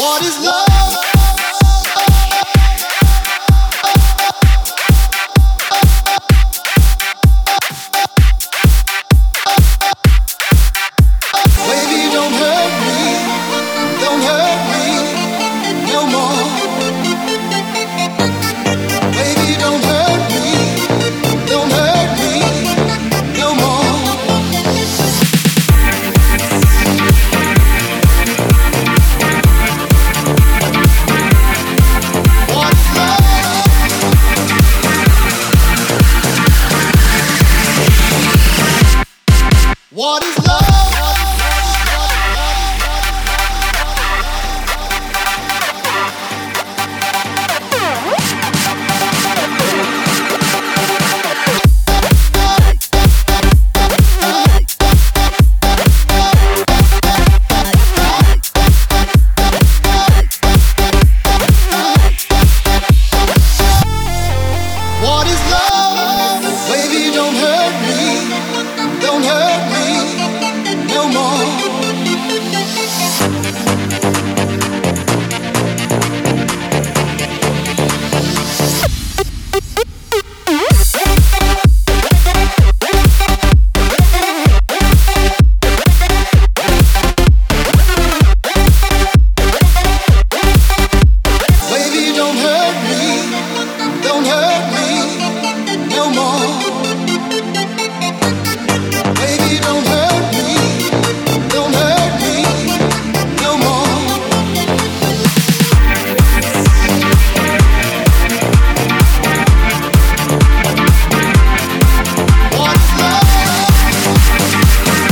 What is love? Baby, don't hurt me no more. Baby, don't hurt me no more. What's love? What is love? What is love? Baby, don't hurt me no more. Baby, don't hurt me no more. Baby, don't hurt me no more. What's love?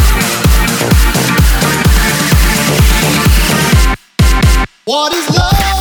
What is love?